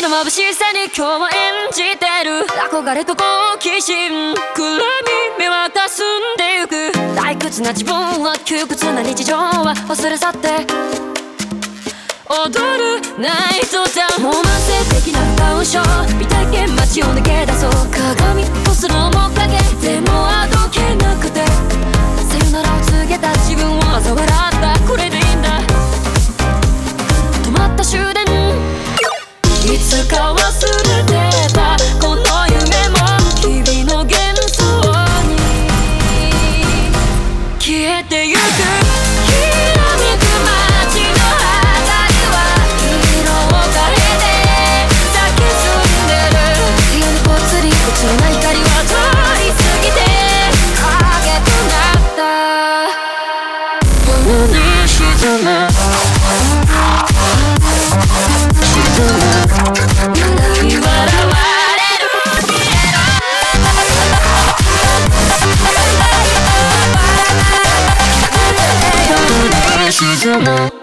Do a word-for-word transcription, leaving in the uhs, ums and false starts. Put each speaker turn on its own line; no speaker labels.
の眩しさに今日も演じてる。憧れと好奇心、暗闇見渡すんでゆく。退屈な自分は窮屈な日常は忘れ去って踊るナイトダウン。もう慢性的なダウン症、未体験街を抜け出そう。鏡こする面影でもあどけなくて、さよならを告げた自分を嘲笑った。これでいいんだ。止まった終電、いつか忘れてたこの夢も日々の幻想に消えてゆく。きらめく街の明かりは色を変えて咲き進んでる。部屋にぽつりぽつりな光は通り過ぎて影となった夜に沈む沈む